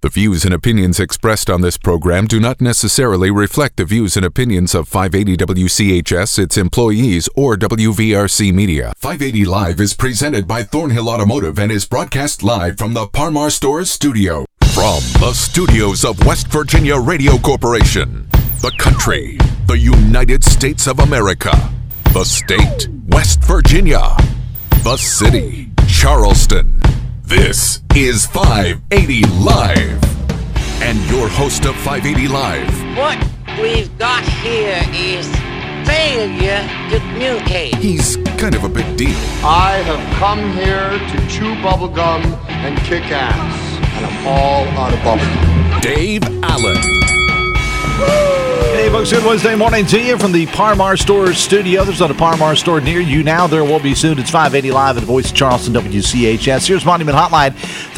The views and opinions expressed on this program do not necessarily reflect the views and opinions of 580 WCHS, its employees, or WVRC Media. 580 Live is presented by Thornhill Automotive and is broadcast live from the Parmar Stores studio. From the studios of West Virginia Radio Corporation, the country, the United States of America, the state, West Virginia, the city, Charleston. This is 580 Live. And your host of 580 Live. What we've got here is failure to communicate. He's kind of a big deal. I have come here to chew bubblegum and kick ass. And I'm all out of bubblegum. Dave Allen. Hey folks, good Wednesday morning to you from the Parmar Stores studio. There's not a Parmar store near you now. There will be soon. It's 580 Live at the Voice of Charleston, WCHS. Here's Monument Hotline,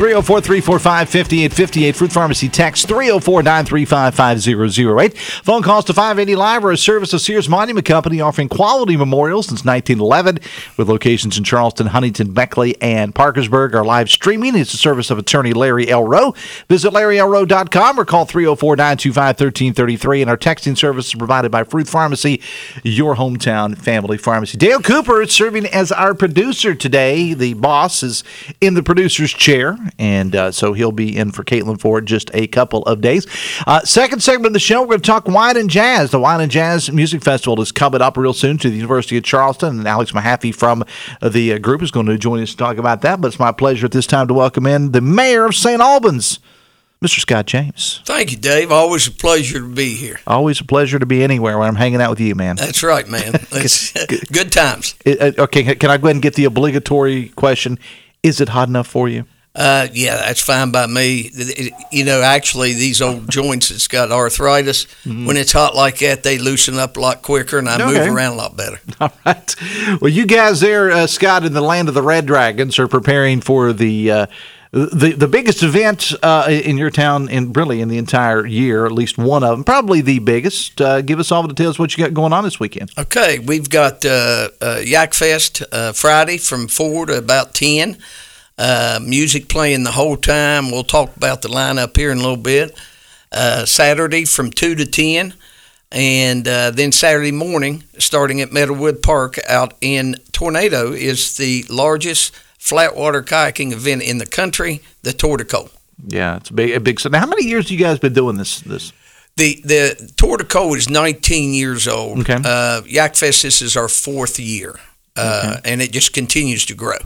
304-345-5858. Fruit Pharmacy text, 304-935-5008. Phone calls to 580 Live are a service of Sears Monument Company offering quality memorials since 1911 with locations in Charleston, Huntington, Beckley, and Parkersburg. Our live streaming is the service of attorney Larry L. Rowe. Visit LarryLRowe.com or call 304-925-1333. And our texting service is provided by Fruit Pharmacy, your hometown family pharmacy. Dale Cooper is serving as our producer today. The boss is in the producer's chair, and so he'll be in for Caitlin for just a couple of days. Second segment of the show, we're going to talk wine and jazz. The Wine and Jazz Music Festival is coming up real soon to the University of Charleston, and Alex Mahaffey from the group is going to join us to talk about that. But it's my pleasure at this time to welcome in the mayor of St. Albans, Mr. Scott James. Thank you, Dave. Always a pleasure to be here. Always a pleasure to be anywhere when I'm hanging out with you, man. That's right, man. It's good times. Okay, can I go ahead and get the obligatory question? Is it hot enough for you? Yeah, that's fine by me. You know, actually, these old joints that's got arthritis, when it's hot like that, they loosen up a lot quicker, and I move around a lot better. All right. Well, you guys there, Scott, in the land of the Red Dragons are preparing for the biggest event in your town, and really in the entire year, at least one of them, probably the biggest. Give us all the details what you got going on this weekend. Okay, we've got Yak Fest Friday from 4 to about 10. Music playing the whole time. We'll talk about the lineup here in a little bit. Saturday from 2 to 10. And then Saturday morning, starting at Meadowwood Park out in Tornado, is the largest flatwater kayaking event in the country, the Tour de Col. Yeah, it's a big. So now, how many years have you guys been doing this? The Tour de Col is 19 years old. Okay. Yak Fest, this is our 4th year, and it just continues to grow.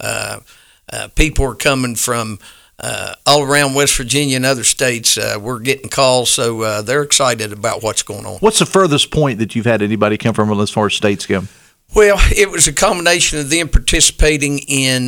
People are coming from all around West Virginia and other states. We're getting calls, so they're excited about what's going on. What's the furthest point that you've had anybody come from as far as states go? Well, it was a combination of them participating in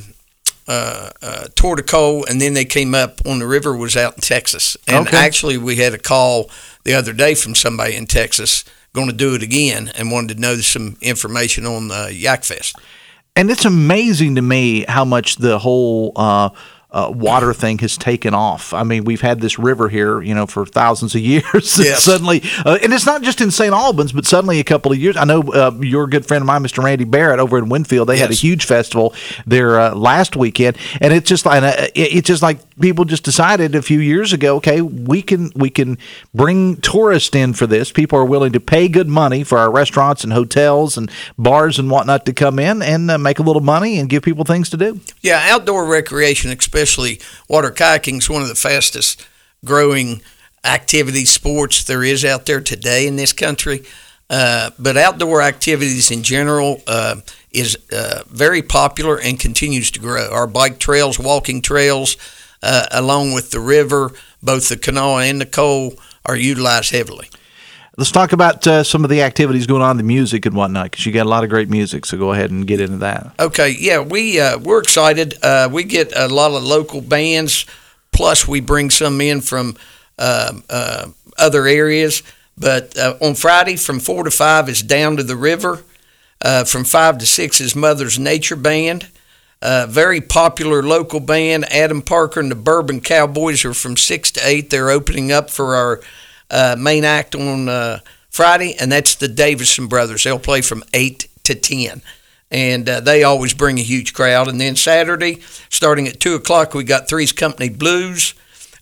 Tour de Col, and then they came up on the river, was out in Texas. And actually, we had a call the other day from somebody in Texas going to do it again and wanted to know some information on Yak Fest. And it's amazing to me how much the whole water thing has taken off. I mean, we've had this river here, for thousands of years. Yes. Suddenly, and it's not just in St. Albans, but suddenly a couple of years. I know your good friend of mine, Mr. Randy Barrett, over in Winfield. They had a huge festival there last weekend, and it's just like people just decided a few years ago. Okay, we can bring tourists in for this. People are willing to pay good money for our restaurants and hotels and bars and whatnot to come in and make a little money and give people things to do. Yeah, outdoor recreation, especially water kayaking, is one of the fastest growing activities, sports there is out there today in this country. But outdoor activities in general is very popular and continues to grow. Our bike trails, walking trails, along with the river, both the Kanawha and the Cole, are utilized heavily. Let's talk about some of the activities going on, the music and whatnot, because you got a lot of great music, so go ahead and get into that. Okay, yeah, we're excited. We get a lot of local bands, plus we bring some in from other areas. But on Friday from 4 to 5 is Down to the River. From 5 to 6 is Mother's Nature Band. Very popular local band, Adam Parker and the Bourbon Cowboys, are from 6 to 8. They're opening up for our main act on Friday, and that's the Davison Brothers. They'll play from 8 to 10, and they always bring a huge crowd. And then Saturday, starting at 2 o'clock, we got Three's Company Blues.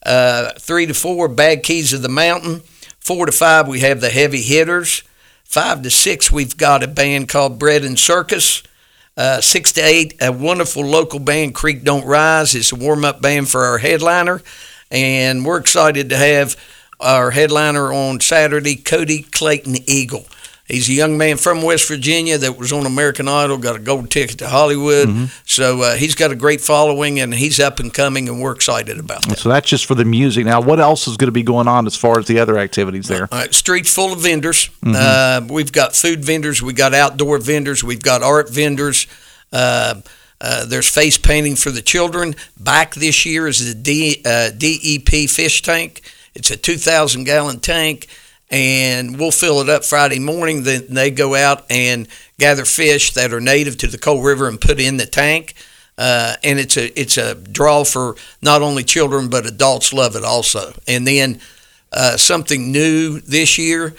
3 to 4, Bad Keys of the Mountain. 4 to 5, we have the Heavy Hitters. 5 to 6, we've got a band called Bread and Circus. 6 to 8, a wonderful local band, Creek Don't Rise. It's a warm-up band for our headliner. And we're excited to have our headliner on Saturday, Cody Clayton Eagle. He's a young man from West Virginia that was on American Idol, got a gold ticket to Hollywood. So he's got a great following, and he's up and coming, and we're excited about that. So that's just for the music. Now, what else is going to be going on as far as the other activities there? Streets full of vendors. We've got food vendors. We've got outdoor vendors. We've got art vendors. There's face painting for the children. Back this year is the DEP fish tank. It's a 2,000-gallon tank. And we'll fill it up Friday morning. Then they go out and gather fish that are native to the Coal River and put in the tank. And it's a draw for not only children, but adults love it also. And then something new this year,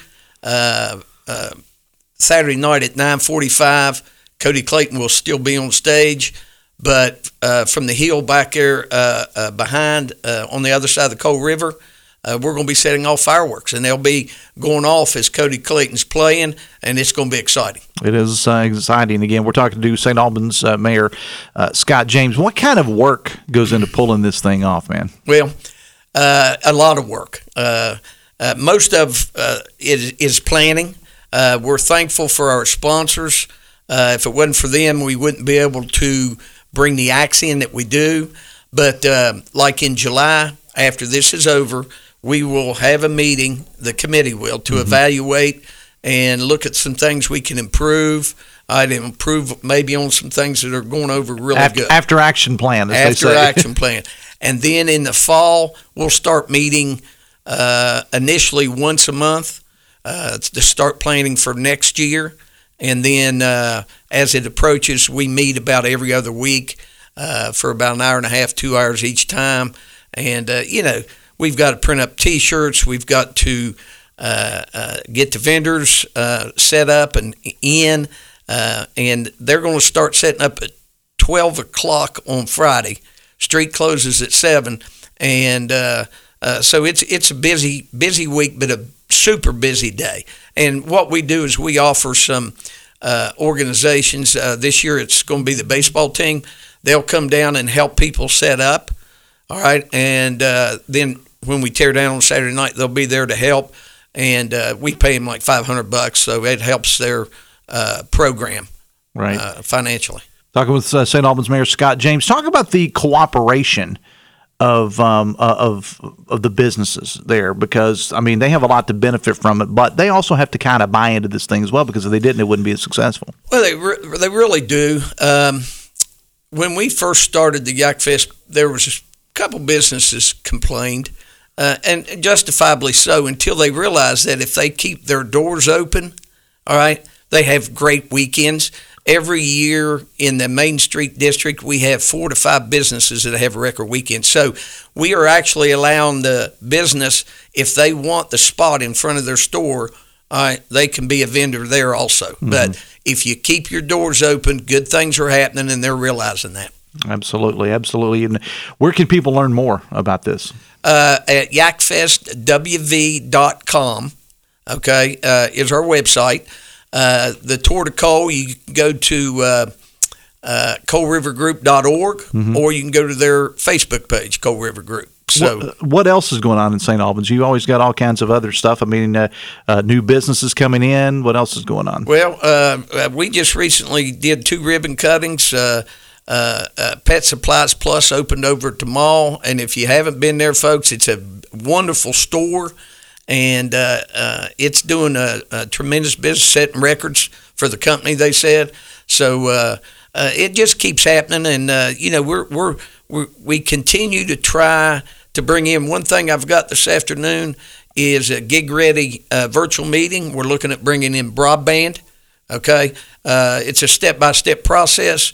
Saturday night at 9:45, Cody Clayton will still be on stage. But from the hill back there behind on the other side of the Coal River, we're going to be setting off fireworks, and they'll be going off as Cody Clayton's playing, and it's going to be exciting. It is exciting. Again, we're talking to St. Albans Mayor Scott James. What kind of work goes into pulling this thing off, man? Well, a lot of work. Most of it is planning. We're thankful for our sponsors. If it wasn't for them, we wouldn't be able to bring the acts in that we do. But like in July, after this is over, we will have a meeting, the committee will, to evaluate and look at some things we can improve. I'd improve maybe on some things that are going over really good. After action plan, as they say. Action plan. And then in the fall, we'll start meeting initially once a month to start planning for next year. And then as it approaches, we meet about every other week for about an hour and a half, 2 hours each time. And, we've got to print up T-shirts. We've got to get the vendors set up and in. And they're going to start setting up at 12 o'clock on Friday. Street closes at 7. And so it's a busy week, but a super busy day. And what we do is we offer some organizations. This year it's going to be the baseball team. They'll come down and help people set up. All right, and then when we tear down on Saturday night, they'll be there to help, and we pay them like $500, so it helps their program financially. Talking with St. Albans Mayor Scott James, talk about the cooperation of the businesses there, because I mean they have a lot to benefit from it, but they also have to kind of buy into this thing as well, because if they didn't, it wouldn't be as successful. Well, they really do. When we first started the Yak Fest, there was a couple businesses complained, and justifiably so, until they realized that if they keep their doors open, all right, they have great weekends. Every year in the Main Street District, we have 4 to 5 businesses that have a record weekend. So we are actually allowing the business, if they want the spot in front of their store, all right, they can be a vendor there also. But if you keep your doors open, good things are happening, and they're realizing that. Absolutely. And where can people learn more about this? At yakfestwv.com, okay, is our website. The Tour de Coal, you can go to coalrivergroup.org, or you can go to their Facebook page, Coal River Group. So, what else is going on in St. Albans? You always got all kinds of other stuff. I mean, new businesses coming in. What else is going on? Well, we just recently did 2 ribbon cuttings. Pet Supplies Plus opened over at the mall, and if you haven't been there, folks, it's a wonderful store, and it's doing a tremendous business, setting records for the company, they said. So it just keeps happening, and we continue to try to bring in. One thing I've got this afternoon is a Gig Ready virtual meeting. We're looking at bringing in broadband. Okay, it's a step-by-step process.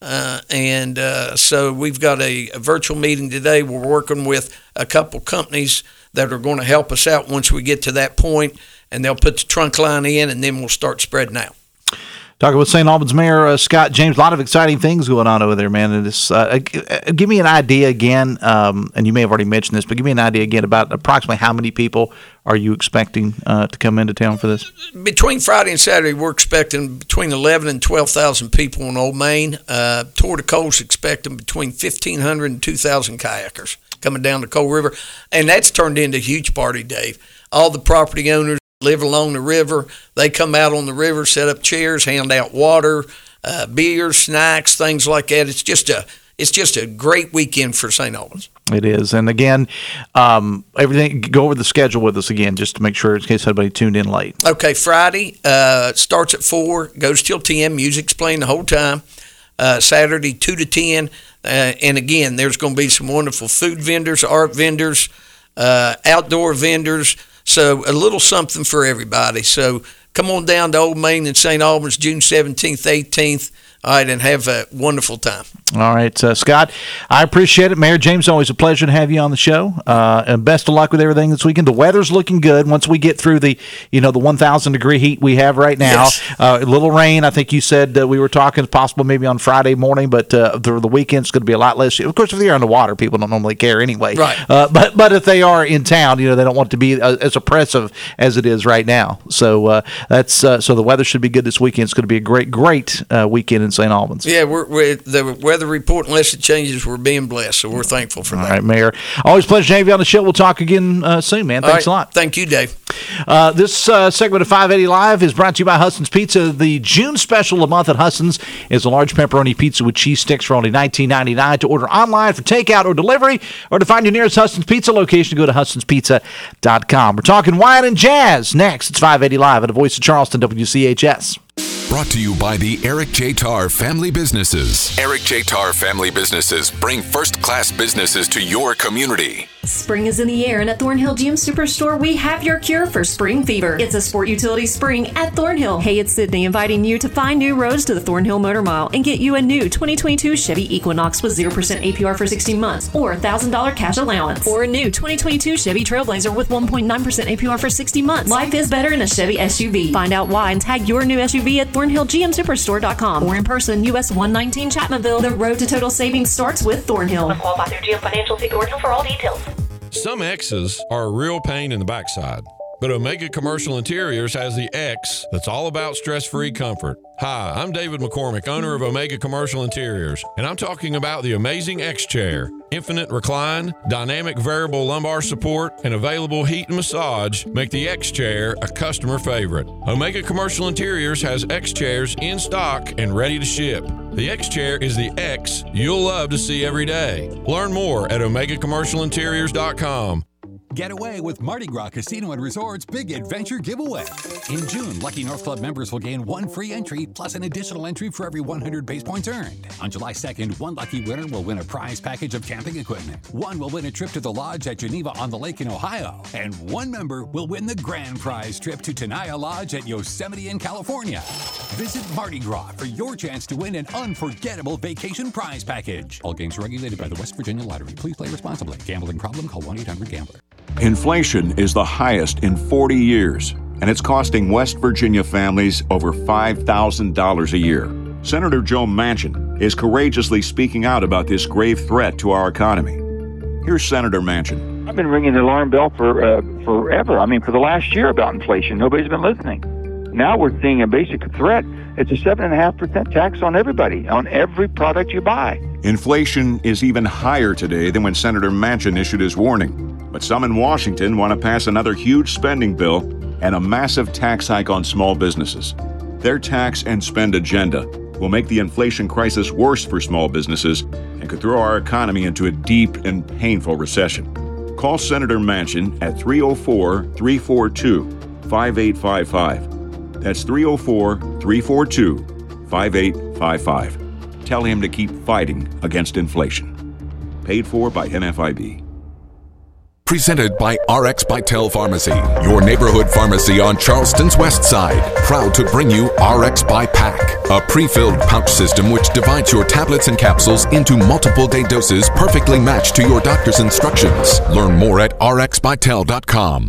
So we've got a virtual meeting today. We're working with a couple companies that are going to help us out once we get to that point, and they'll put the trunk line in, and then we'll start spreading out. Talking with St. Albans Mayor Scott James. A lot of exciting things going on over there, man. And this, give me an idea again, and you may have already mentioned this, but give me an idea again about approximately how many people are you expecting to come into town for this? Between Friday and Saturday, we're expecting between 11 and 12,000 people on Old Main. Tour de Cole's expecting between 1,500 and 2,000 kayakers coming down the Cole River. And that's turned into a huge party, Dave. All the property owners live along the river. They come out on the river, set up chairs, hand out water, beer, snacks, things like that. It's just a great weekend for St. Albans. It is. And again, everything, go over the schedule with us again, just to make sure in case anybody tuned in late. Okay, Friday starts at 4, goes till 10. Music's playing the whole time. Saturday, 2 to 10. And again, there's going to be some wonderful food vendors, art vendors, outdoor vendors. So a little something for everybody. So come on down to Old Main in St. Albans, June 17th, 18th. All right, and have a wonderful time. All right, Scott, I appreciate it. Mayor James, always a pleasure to have you on the show. And best of luck with everything this weekend. The weather's looking good once we get through the 1,000-degree heat we have right now. Yes. A little rain, I think you said we were talking possible maybe on Friday morning, but the weekend's going to be a lot less. Of course, if they're on the water, people don't normally care anyway. Right. But if they are in town, they don't want it to be as oppressive as it is right now. So so the weather should be good this weekend. It's going to be a great weekend in St. Albans. Yeah, we're the weather report, unless it changes, we're being blessed, so we're thankful for that. All right, Mayor. Always a pleasure to have you on the show. We'll talk again soon, man. Thanks a lot. Thank you, Dave. This segment of 580 Live is brought to you by Hudson's Pizza. The June special of the month at Hudson's is a large pepperoni pizza with cheese sticks for only $19.99. To order online for takeout or delivery, or to find your nearest Hudson's Pizza location, go to Hudson'sPizza.com. We're talking wine and jazz next. It's 580 Live at the Voice of Charleston, WCHS. Brought to you by the Eric J. Tarr Family Businesses. Eric J. Tarr Family Businesses bring first-class businesses to your community. Spring is in the air, and at Thornhill GM Superstore, we have your cure for spring fever. It's a sport utility spring at Thornhill. Hey, it's Sydney inviting you to find new roads to the Thornhill Motor Mile and get you a new 2022 Chevy Equinox with 0% APR for 60 months or $1,000 cash allowance. Or a new 2022 Chevy Trailblazer with 1.9% APR for 60 months. Life is better in a Chevy SUV. Find out why and tag your new SUV at ThornhillGMSuperstore.com or in person, US 119 Chapmanville. The road to total savings starts with Thornhill. Qualified through GM Financial. See Thornhill for all details. Some X's are a real pain in the backside, but Omega Commercial Interiors has the X that's all about stress-free comfort. Hi, I'm David McCormick, owner of Omega Commercial Interiors, and I'm talking about the amazing X-Chair. Infinite recline, dynamic variable lumbar support, and available heat and massage make the X-Chair a customer favorite. Omega Commercial Interiors has X-Chairs in stock and ready to ship. The X-Chair is the X you'll love to see every day. Learn more at OmegaCommercialInteriors.com. Get away with Mardi Gras Casino and Resort's Big Adventure Giveaway. In June, Lucky North Club members will gain one free entry plus an additional entry for every 100 base points earned. On July 2nd, one lucky winner will win a prize package of camping equipment. One will win a trip to the Lodge at Geneva on the Lake in Ohio. And one member will win the grand prize trip to Tenaya Lodge at Yosemite in California. Visit Mardi Gras for your chance to win an unforgettable vacation prize package. All games are regulated by the West Virginia Lottery. Please play responsibly. Gambling problem? Call 1-800-GAMBLER. Inflation is the highest in 40 years, and it's costing West Virginia families over $5,000 a year. Senator Joe Manchin is courageously speaking out about this grave threat to our economy. Here's Senator Manchin. I've been ringing the alarm bell for forever. For the last year about inflation. Nobody's been listening. Now we're seeing a basic threat. It's a 7.5% tax on everybody, on every product you buy. Inflation is even higher today than when Senator Manchin issued his warning. But some in Washington want to pass another huge spending bill and a massive tax hike on small businesses. Their tax and spend agenda will make the inflation crisis worse for small businesses and could throw our economy into a deep and painful recession. Call Senator Manchin at 304-342-5855. That's 304-342-5855. Tell him to keep fighting against inflation. Paid for by NFIB. Presented by RX Bytel Pharmacy, your neighborhood pharmacy on Charleston's west side. Proud to bring you RX by Pack, a pre-filled pouch system which divides your tablets and capsules into multiple day doses perfectly matched to your doctor's instructions. Learn more at rxbytel.com.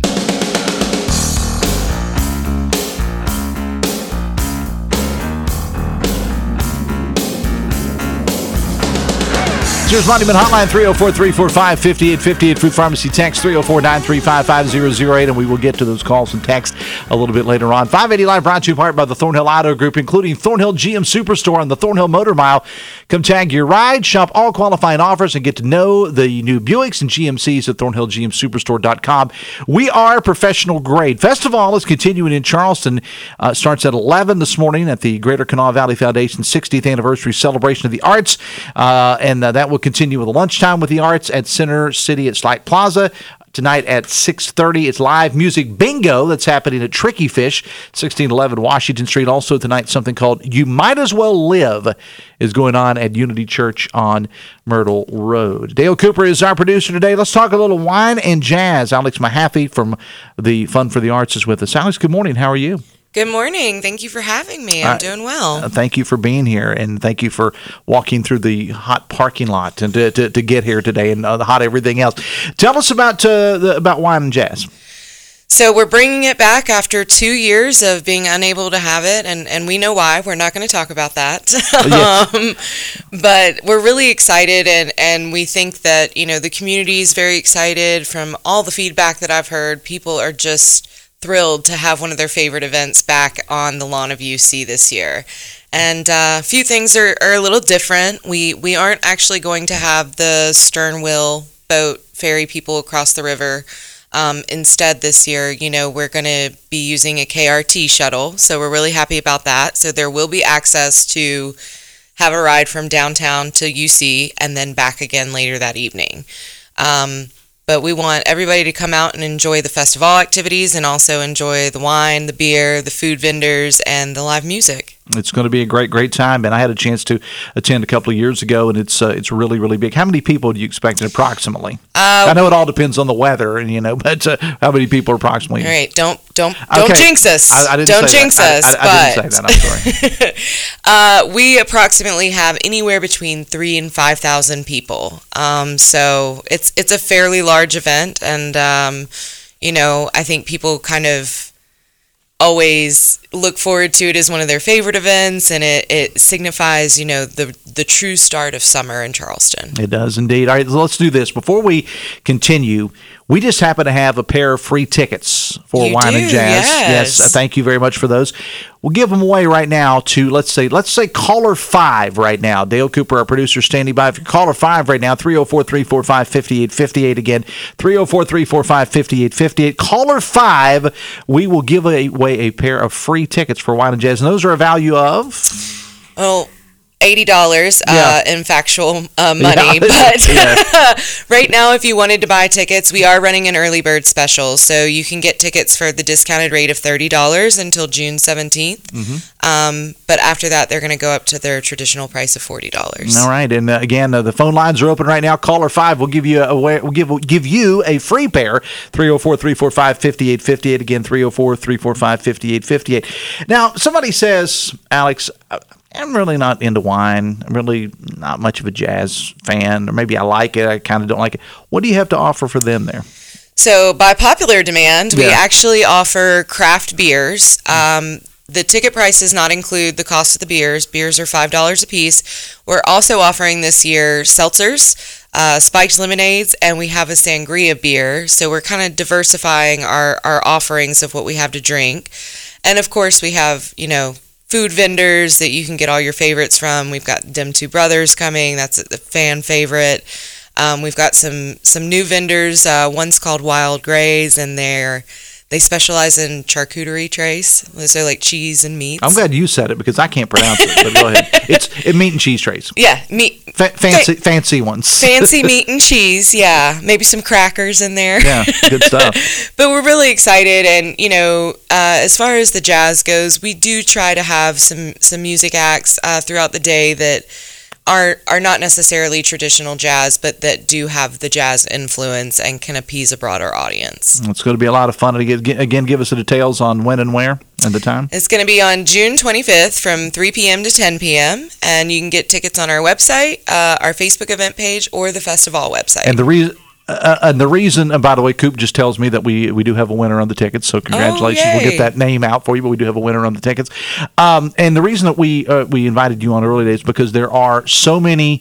Sears Monument Hotline, 304-345-5858. Food Pharmacy text, 304-935-5008. And we will get to those calls and texts a little bit later on. 580 Live brought to you in part by the Thornhill Auto Group, including Thornhill GM Superstore and the Thornhill Motor Mile. Come tag your ride, shop all qualifying offers, and get to know the new Buicks and GMCs at ThornhillGMSuperstore.com. We are professional grade. Festival is continuing in Charleston. Starts at 11 this morning at the Greater Kanawha Valley Foundation 60th Anniversary Celebration of the Arts. And that will continue with a lunchtime with the arts at Center City at Slight Plaza. Tonight at 6:30, it's live music bingo that's happening at Tricky Fish, 1611 Washington Street. Also tonight, something called You Might As Well Live is going on at Unity Church on Myrtle Road. Dale Cooper is our producer today. Let's talk a little wine and jazz. Alex Mahaffey from the Fund for the Arts is with us. Alex, good morning. How are you? Good morning. Thank you for having me. I'm doing well. Thank you for being here, and thank you for walking through the hot parking lot and to get here today and the hot everything else. Tell us about wine and jazz. So we're bringing it back after 2 years of being unable to have it, and we know why. We're not going to talk about that. But we're really excited, and we think that, the community is very excited. From all the feedback that I've heard, people are just thrilled to have one of their favorite events back on the lawn of UC this year. And a few things are a little different. We aren't actually going to have the stern wheel boat ferry people across the river. Instead this year, we're going to be using a KRT shuttle. So we're really happy about that. So there will be access to have a ride from downtown to UC and then back again later that evening. But we want everybody to come out and enjoy the festival activities and also enjoy the wine, the beer, the food vendors, and the live music. It's going to be a great, great time. And I had a chance to attend a couple of years ago, and it's really, really big. How many people do you expect approximately? I know it all depends on the weather, and but how many people approximately? All right, don't jinx us. I didn't don't say jinx that. us. I didn't say that. I'm sorry. We approximately have anywhere between 3,000 and 5,000 people. So it's a fairly large event, and I think people kind of always look forward to it as one of their favorite events, and it signifies, the true start of summer in Charleston. It does indeed. All right, so let's do this. Before we continue, we just happen to have a pair of free tickets for Wine and Jazz. Yes, thank you very much for those. We'll give them away right now to, let's say caller 5 right now. Dale Cooper, our producer, standing by. If you're caller 5 right now, 304-345-5858. Again, 304-345-5858. Caller 5, we will give away a pair of free tickets for Wine and Jazz. And those are a value of? Well, $80 in factual money. But right now, if you wanted to buy tickets, we are running an early bird special. So you can get tickets for the discounted rate of $30 until June 17th. Mm-hmm. But after that, they're going to go up to their traditional price of $40. All right. And again, the phone lines are open right now. Caller 5 will give you give you a free pair. 304-345-5858. Again, 304-345-5858. Now, somebody says, Alex, I'm really not into wine. I'm really not much of a jazz fan. Or maybe I like it. I kind of don't like it. What do you have to offer for them there? So by popular demand, we actually offer craft beers. The ticket price does not include the cost of the beers. Beers are $5 a piece. We're also offering this year seltzers, spiked lemonades, and we have a sangria beer. So we're kind of diversifying our offerings of what we have to drink. And of course, we have, food vendors that you can get all your favorites from. We've got Dem Two Brothers coming. That's a fan favorite. We've got some new vendors. One's called Wild Grays, and they specialize in charcuterie trays. Those are like cheese and meats. I'm glad you said it because I can't pronounce it, but go ahead. It's meat and cheese trays. Yeah, meat. Fancy ones. Fancy meat and cheese, yeah. Maybe some crackers in there. Yeah, good stuff. But we're really excited, and, as far as the jazz goes, we do try to have some music acts throughout the day that are not necessarily traditional jazz, but that do have the jazz influence and can appease a broader audience. It's going to be a lot of fun. Again, give us the details on when and where and the time. It's going to be on June 25th from 3 p.m. to 10 p.m., and you can get tickets on our website, our Facebook event page, or the festival website. And the reason, and by the way, Coop just tells me that we do have a winner on the tickets, so congratulations. We'll get that name out for you, but we do have a winner on the tickets. And the reason that we invited you on early days because there are so many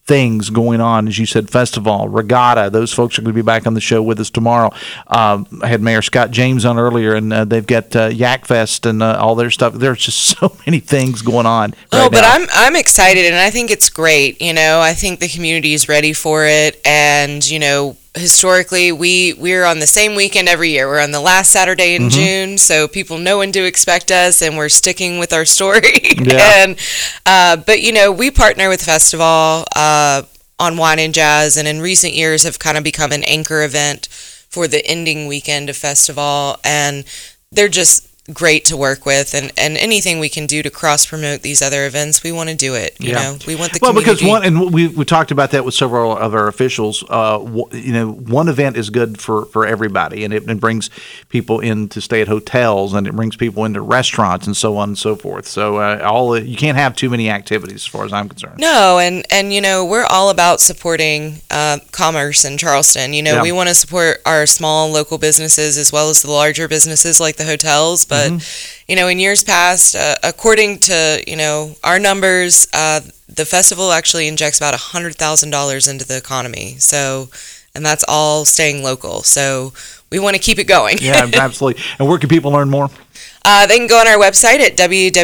things going on, as you said, festival, regatta. Those folks are going to be back on the show with us tomorrow. I had Mayor Scott James on earlier, and they've got Yak Fest and all their stuff. There's just so many things going on. But I'm excited, and I think it's great. I think the community is ready for it, and historically, we're on the same weekend every year. We're on the last Saturday in June, so people know when to expect us, and we're sticking with our story. Yeah. But we partner with Festival on Wine and Jazz, and in recent years have kind of become an anchor event for the ending weekend of Festival, and they're just great to work with, and anything we can do to cross promote these other events, we want to do it. We want the community. Because we talked about that with several of our officials. One event is good for everybody, and it brings people in to stay at hotels, and it brings people into restaurants, and so on and so forth. So you can't have too many activities, as far as I'm concerned. No, and we're all about supporting commerce in Charleston. We want to support our small local businesses as well as the larger businesses like the hotels. But, in years past, according to, our numbers, the festival actually injects about $100,000 into the economy. So, and that's all staying local. So we want to keep it going. Yeah, absolutely. And where can people learn more? They can go on our website at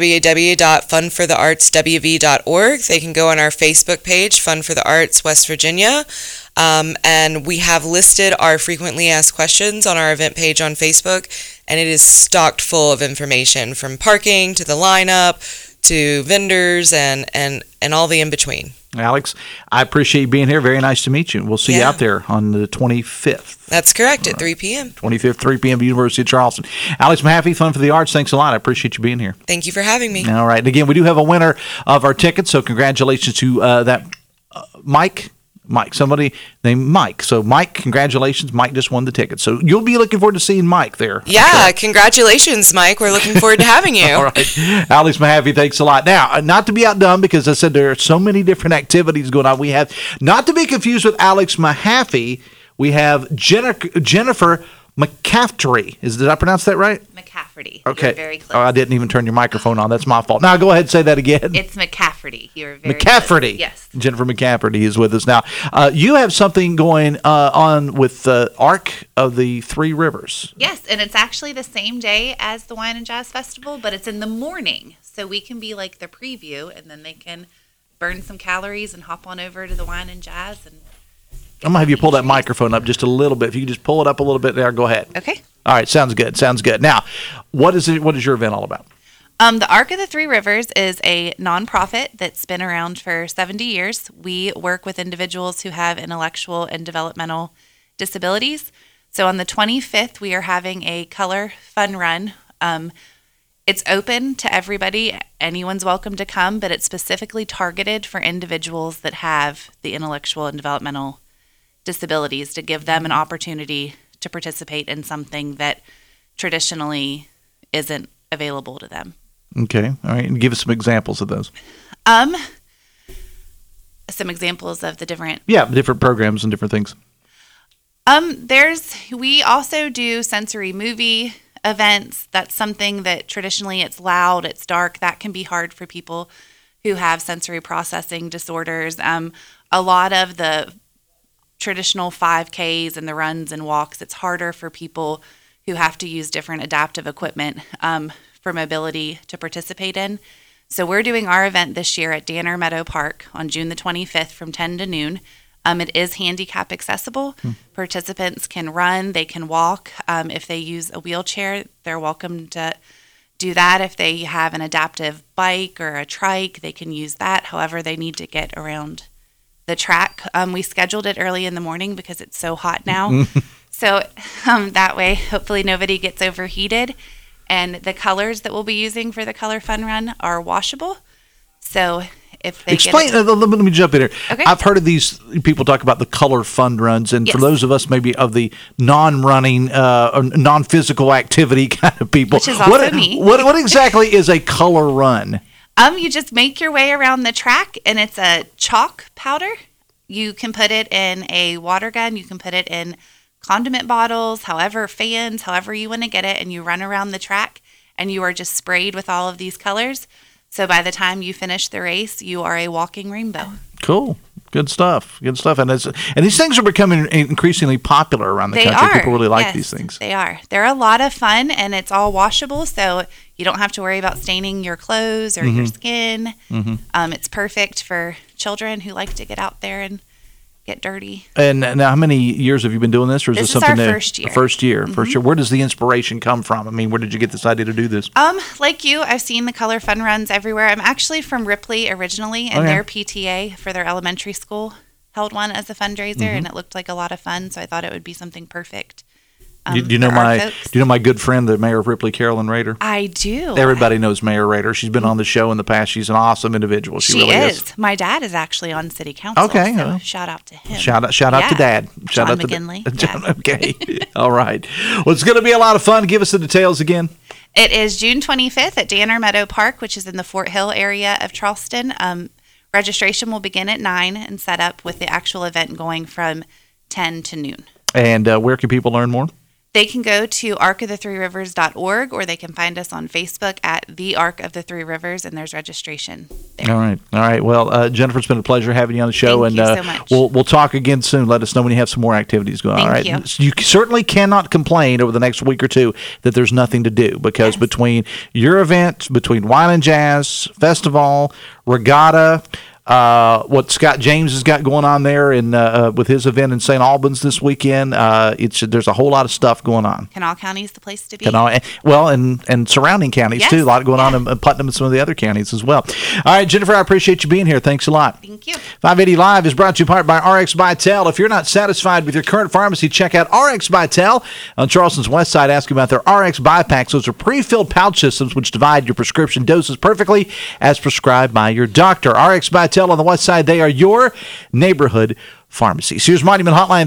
www.funfortheartswv.org. They can go on our Facebook page, Fun for the Arts West Virginia. And we have listed our frequently asked questions on our event page on Facebook, and it is stocked full of information from parking to the lineup to vendors and all the in-between. Alex, I appreciate you being here. Very nice to meet you. We'll see you out there on the 25th. That's correct, at 3 p.m. 25th, 3 p.m. University of Charleston. Alex Mahaffey, Fun for the Arts, thanks a lot. I appreciate you being here. Thank you for having me. All right. And again, we do have a winner of our tickets, so congratulations to that Mike, somebody named Mike. So, Mike, congratulations. Mike just won the ticket. So, you'll be looking forward to seeing Mike there. Yeah, congratulations, Mike. We're looking forward to having you. All right. Alex Mahaffey, thanks a lot. Now, not to be outdone, because I said there are so many different activities going on. We have, not to be confused with Alex Mahaffey, we have Jennifer McCafferty. Did I pronounce that right? McCafferty. Okay. You're very close. Oh, I didn't even turn your microphone on. That's my fault. Now, go ahead and say that again. It's McCafferty. You're very McCafferty. close. Yes. Jennifer McCafferty is with us now. You have something going on with the Arc of the Three Rivers. Yes, and it's actually the same day as the Wine and Jazz Festival, but it's in the morning. So we can be like the preview, and then they can burn some calories and hop on over to the Wine and Jazz. And I'm going to have you pull that microphone up just a little bit. If you could just pull it up a little bit there, go ahead. Okay. All right, sounds good. Now, what is your event all about? The Arc of the Three Rivers is a nonprofit that's been around for 70 years. We work with individuals who have intellectual and developmental disabilities. So on the 25th, we are having a color fun run. It's open to everybody. Anyone's welcome to come, but it's specifically targeted for individuals that have the intellectual and developmental disabilities, to give them an opportunity to participate in something that traditionally isn't available to them. Okay. All right. And give us some examples of those. Some examples of the different programs and different things. We also do sensory movie events. That's something that traditionally it's loud, it's dark. That can be hard for people who have sensory processing disorders. A lot of the traditional 5Ks and the runs and walks, it's harder for people who have to use different adaptive equipment for mobility to participate in. So we're doing our event this year at Danner Meadow Park on June the 25th from 10 to noon. It is handicap accessible. Participants can run, they can walk. If they use a wheelchair, they're welcome to do that. If they have an adaptive bike or a trike, they can use that. However, they need to get around the track. We scheduled it early in the morning because it's so hot now. So that way, hopefully nobody gets overheated. And the colors that we'll be using for the Color Fun Run are washable. So if they let me jump in here. Okay. I've heard of these people talk about the Color Fun Runs, and for those of us maybe of the non-running, non-physical activity kind of people, which is also me. What exactly is a color run? You just make your way around the track, and it's a chalk powder. You can put it in a water gun. You can put it in condiment bottles, fans, however you want to get it, and you run around the track, and you are just sprayed with all of these colors. So by the time you finish the race, you are a walking rainbow. Cool. Good stuff. And these things are becoming increasingly popular around the country. People really like these things. They are. They're a lot of fun, and it's all washable, so you don't have to worry about staining your clothes or your skin. It's perfect for children who like to get out there and get dirty. And now, how many years have you been doing this, or is this something our new? first year. First year. Where does the inspiration come from? I mean, where did you get this idea to do this? Like you, I've seen the color fun runs everywhere. I'm actually from Ripley originally, and their PTA for their elementary school held one as a fundraiser, and it looked like a lot of fun. So I thought it would be something perfect. Do you know my good friend, the mayor of Ripley, Carolyn Rader? I do. Everybody knows Mayor Rader. She's been on the show in the past. She's an awesome individual. She really is. My dad is actually on city council. Okay. So shout out to him. Shout out to Dad. Shout John out McGinley. to John. Okay. All right. Well, it's going to be a lot of fun. Give us the details again. It is June 25th at Danner Meadow Park, which is in the Fort Hill area of Charleston. Registration will begin at 9 and set up with the actual event going from 10 to noon. And where can people learn more? They can go to arcofthethreerivers.org, or they can find us on Facebook at The Arc of the Three Rivers, and there's registration there. All right. Well, Jennifer, it's been a pleasure having you on the show. Thank you so much. We'll talk again soon. Let us know when you have some more activities going on. Thank you. You certainly cannot complain over the next week or two that there's nothing to do, because between your event, between Wine and Jazz Festival, Regatta, what Scott James has got going on there with his event in St. Albans this weekend, there's a whole lot of stuff going on. Kanawha County is the place to be. And surrounding counties too. A lot going on in Putnam and some of the other counties as well. All right, Jennifer, I appreciate you being here. Thanks a lot. Thank you. 580 Live is brought to you in part by RX Vital. If you're not satisfied with your current pharmacy, check out RX Vital on Charleston's west side. Ask about their RX Bipacks. Those are pre-filled pouch systems which divide your prescription doses perfectly as prescribed by your doctor. RX Vital on the west side, they are your neighborhood pharmacy. Sears Monument Hotline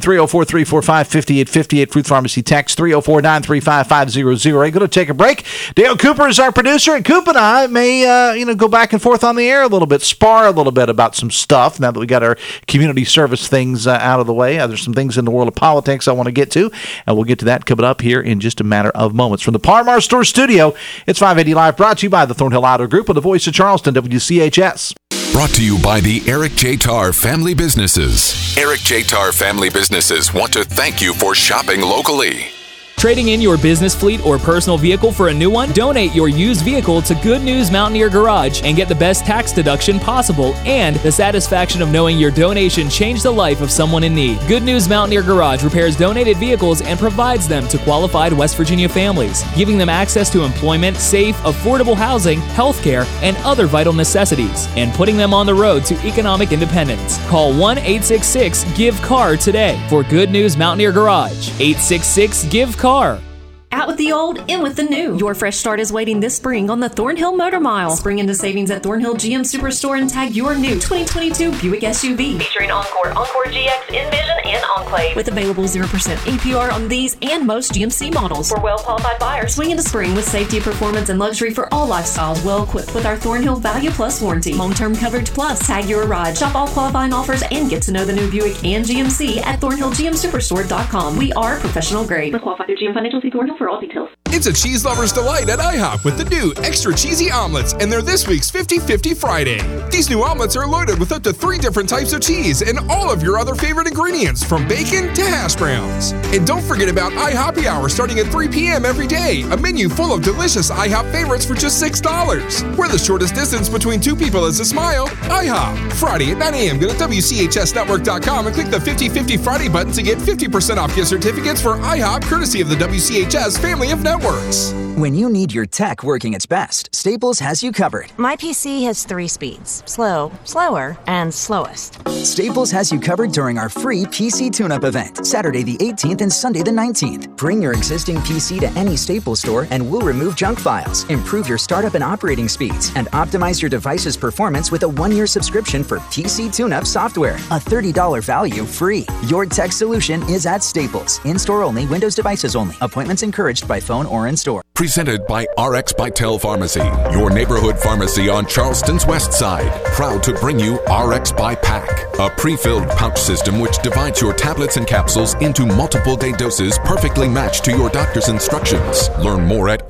304-345-5858. Fruit Pharmacy text 304-935-5008. Going to take a break. Dale Cooper is our producer, and Coop and I may go back and forth on the air a little bit, spar a little bit about some stuff now that we got our community service things out of the way. There's some things in the world of politics I want to get to, and we'll get to that coming up here in just a matter of moments. From the Par-Mar Store studio, it's 580 Live, brought to you by the Thornhill Auto Group and the Voice of Charleston, WCHS. Brought to you by the Eric J. Tarr Family Businesses. Eric J. Tarr Family Businesses want to thank you for shopping locally. Trading in your business fleet or personal vehicle for a new one? Donate your used vehicle to Good News Mountaineer Garage and get the best tax deduction possible and the satisfaction of knowing your donation changed the life of someone in need. Good News Mountaineer Garage repairs donated vehicles and provides them to qualified West Virginia families, giving them access to employment, safe, affordable housing, healthcare, and other vital necessities, and putting them on the road to economic independence. Call 1-866-GIVE-CAR today for Good News Mountaineer Garage. 866-GIVE-CAR. Out with the old, in with the new. Your fresh start is waiting this spring on the Thornhill Motor Mile. Spring into savings at Thornhill GM Superstore and tag your new 2022 Buick SUV. Featuring Encore, Encore GX, Envision, and Enclave. With available 0% APR on these and most GMC models. For well-qualified buyers. Swing into spring with safety, performance, and luxury for all lifestyles, well equipped with our Thornhill Value Plus warranty. Long-term coverage plus. Tag your ride. Shop all qualifying offers and get to know the new Buick and GMC at ThornhillGMSuperstore.com. We are professional grade. Qualified through GM Financial. See Thornhill for all details. It's a cheese lover's delight at IHOP with the new extra cheesy omelets, and they're this week's 50-50 Friday. These new omelets are loaded with up to 3 different types of cheese and all of your other favorite ingredients, from bacon to hash browns. And don't forget about IHOPPY Hour starting at 3 p.m. every day, a menu full of delicious IHOP favorites for just $6. Where the shortest distance between 2 people is a smile, IHOP. Friday at 9 a.m. Go to WCHSnetwork.com and click the 50-50 Friday button to get 50% off gift certificates for IHOP, courtesy of the WCHS family of networks. When you need your tech working its best, Staples has you covered. My PC has 3 speeds: slow, slower, and slowest. Staples has you covered during our free PC tune-up event, Saturday the 18th and Sunday the 19th. Bring your existing PC to any Staples store and we'll remove junk files, improve your startup and operating speeds, and optimize your device's performance with a 1-year subscription for PC tune-up software. A $30 value free. Your tech solution is at Staples. In-store only, Windows devices only. Appointments encouraged by phone or in-store. Presented by RX Vital Pharmacy, your neighborhood pharmacy on Charleston's west side. Proud to bring you RX by Pack, a pre-filled pouch system which divides your tablets and capsules into multiple day doses perfectly matched to your doctor's instructions. Learn more at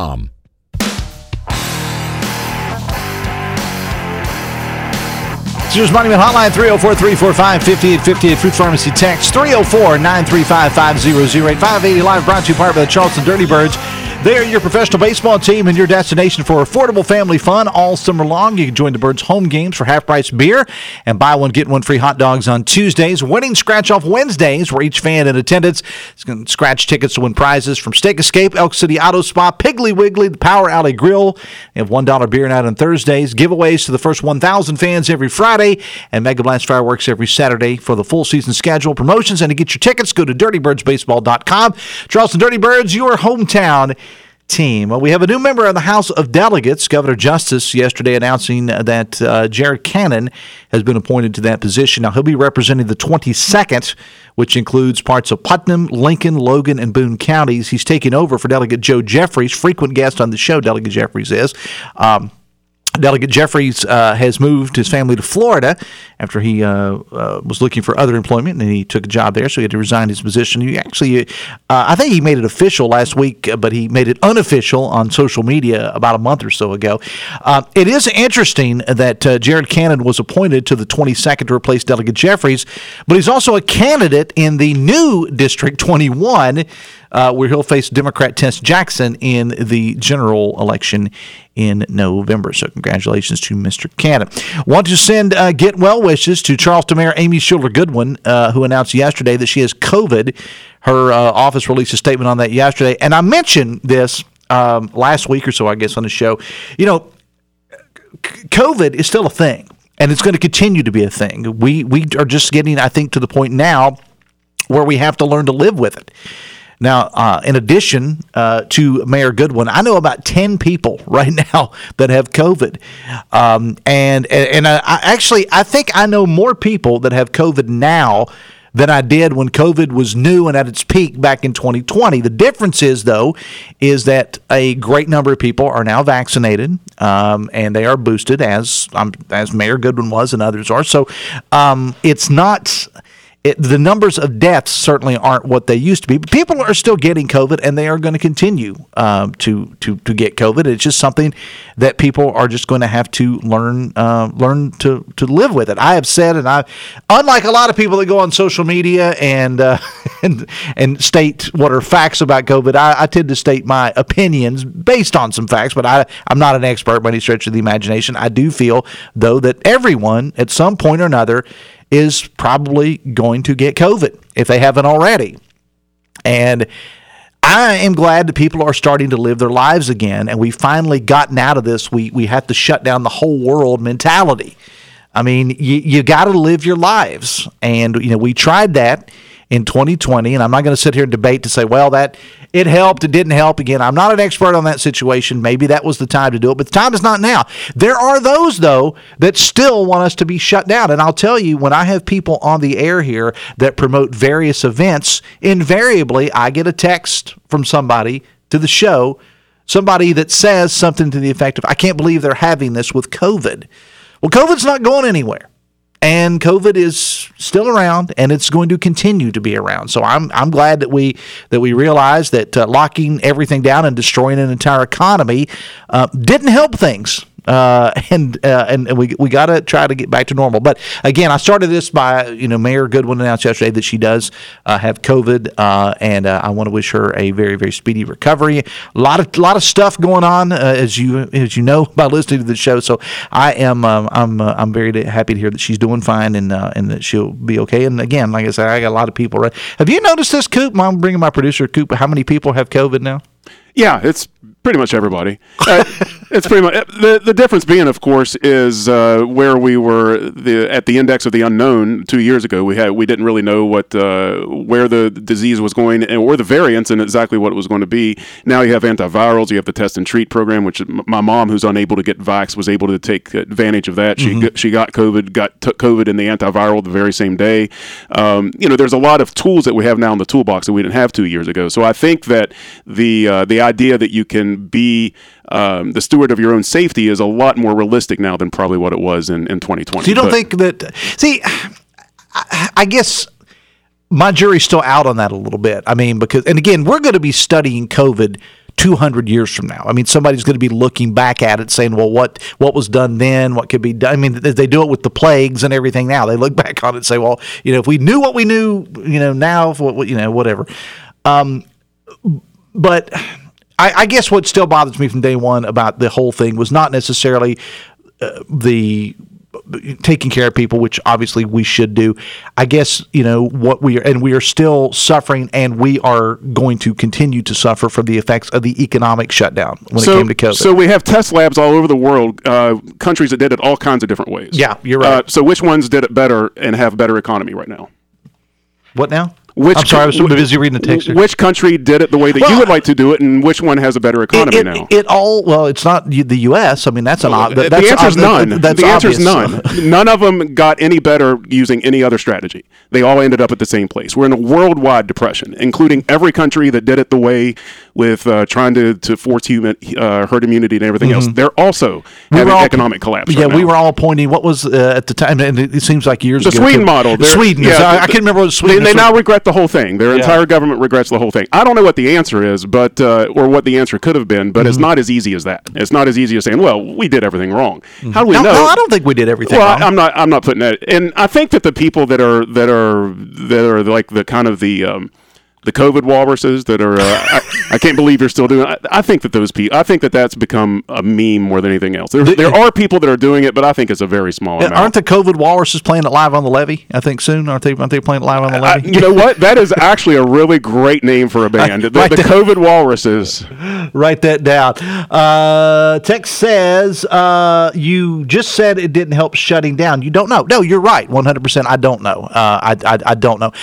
rxvital.com. Sears Monument Hotline, 304-345-5858. Food Pharmacy text, 304-935-5008. 580 Live brought to you part by the Charleston Dirty Birds. They are your professional baseball team and your destination for affordable family fun all summer long. You can join the Birds home games for half-price beer and buy one, get one free hot dogs on Tuesdays. Winning scratch-off Wednesdays, where each fan in attendance is going to scratch tickets to win prizes from Steak Escape, Elk City Auto Spa, Piggly Wiggly, the Power Alley Grill. They have $1 beer night on Thursdays. Giveaways to the first 1,000 fans every Friday, and Mega Blast fireworks every Saturday. For the full season schedule, promotions, and to get your tickets, go to dirtybirdsbaseball.com. Charleston Dirty Birds, your hometown team. Well, we have a new member of the House of Delegates. Governor Justice yesterday announcing that Jared Cannon has been appointed to that position. Now, he'll be representing the 22nd, which includes parts of Putnam, Lincoln, Logan, and Boone counties. He's taking over for Delegate Joe Jeffries, frequent guest on the show, Delegate Jeffries is. Delegate Jeffries has moved his family to Florida after he was looking for other employment, and he took a job there, so he had to resign his position. He actually, I think he made it official last week, but he made it unofficial on social media about a month or so ago. It is interesting that Jared Cannon was appointed to the 22nd to replace Delegate Jeffries, but he's also a candidate in the new District 21, where he'll face Democrat Tess Jackson in the general election in November. So congratulations to Mr. Cannon. Want to send get well wishes to Charleston Mayor Amy Schuler Goodwin, who announced yesterday that she has COVID. Her office released a statement on that yesterday. And I mentioned this last week or so, I guess, on the show. You know, COVID is still a thing, and it's going to continue to be a thing. We are just getting, I think, to the point now where we have to learn to live with it. Now, in addition to Mayor Goodwin, I know about 10 people right now that have COVID. And I think I know more people that have COVID now than I did when COVID was new and at its peak back in 2020. The difference is, though, is that a great number of people are now vaccinated, and they are boosted, as Mayor Goodwin was and others are. So it's not... the numbers of deaths certainly aren't what they used to be, but people are still getting COVID, and they are going to continue to get COVID. It's just something that people are just going to have to learn to live with it. I have said, and unlike a lot of people that go on social media and state what are facts about COVID, I tend to state my opinions based on some facts, but I'm not an expert by any stretch of the imagination. I do feel, though, that everyone at some point or another is probably going to get COVID if they haven't already. And I am glad that people are starting to live their lives again, and we've finally gotten out of this we have to shut down the whole world mentality. I mean, you got to live your lives. And, we tried that in 2020, and I'm not going to sit here and debate to say, well, that it helped, it didn't help. Again, I'm not an expert on that situation. Maybe that was the time to do it, but the time is not now. There are those, though, that still want us to be shut down. And I'll tell you, when I have people on the air here that promote various events, invariably I get a text from somebody to the show, somebody that says something to the effect of, I can't believe they're having this with COVID. Well, COVID's not going anywhere. And COVID is still around, and it's going to continue to be around. So I'm glad that we realized that locking everything down and destroying an entire economy didn't help things. And we got to try to get back to normal. But again, I started this by, Mayor Goodwin announced yesterday that she does have COVID, and I want to wish her a very, very speedy recovery. A lot of stuff going on, as you know by listening to the show. So I am I'm very happy to hear that she's doing fine and that she'll be okay. And again, like I said, I got a lot of people. Have you noticed this, Coop? I'm bringing my producer, Coop. How many people have COVID now? Yeah, it's pretty much everybody. It's pretty much the difference being, of course, is where we were at the index of the unknown 2 years ago. We didn't really know where the disease was going or the variants and exactly what it was going to be. Now you have antivirals, you have the test and treat program, which my mom, who's unable to get vaxxed, was able to take advantage of that. She got COVID, took COVID in the antiviral the very same day. There's a lot of tools that we have now in the toolbox that we didn't have 2 years ago. So I think that the idea that you can be the steward of your own safety is a lot more realistic now than probably what it was in 2020. So you don't think that... See, I guess my jury's still out on that a little bit. I mean, because... And again, we're going to be studying COVID 200 years from now. I mean, somebody's going to be looking back at it saying, well, what was done then? What could be done? I mean, they do it with the plagues and everything now. They look back on it and say, well, if we knew what we knew, now, whatever. But I guess what still bothers me from day one about the whole thing was not necessarily the taking care of people, which obviously we should do. I guess, what we are still suffering, and we are going to continue to suffer from the effects of the economic shutdown when it came to COVID. So we have test labs all over the world, countries that did it all kinds of different ways. Yeah, you're right. So which ones did it better and have better economy right now? What now? I'm sorry, I was busy reading the text. Which country did it the way that you would like to do it, and which one has a better economy now? It's not the U.S. I mean, that's an the answer's none. The answer's none. None of them got any better using any other strategy. They all ended up at the same place. We're in a worldwide depression, including every country that did it the way with trying to force herd immunity and everything else. They're also having economic collapse. Yeah, right we now. were all pointing. What was at the time? And it seems like years ago. The Sweden model. Sweden. I can't remember what Sweden. They now regret the whole thing. Their entire government regrets the whole thing. I don't know what the answer is, but or what the answer could have been, but it's not as easy as that. It's not as easy as saying, "Well, we did everything wrong." How do we know? No, I don't think we did everything wrong. I'm not putting that. And I think that the people that are like the kind of the COVID walruses that are, I can't believe you're still doing it. I think that those people, I think that that's become a meme more than anything else. There are people that are doing it, but I think it's a very small amount. Aren't the COVID walruses playing it live on the levee? I think soon. Aren't they playing it live on the levee? You know what? That is actually a really great name for a band. The COVID walruses. Write that down. Text says, you just said it didn't help shutting down. You don't know. No, you're right. 100%. I don't know. I don't know.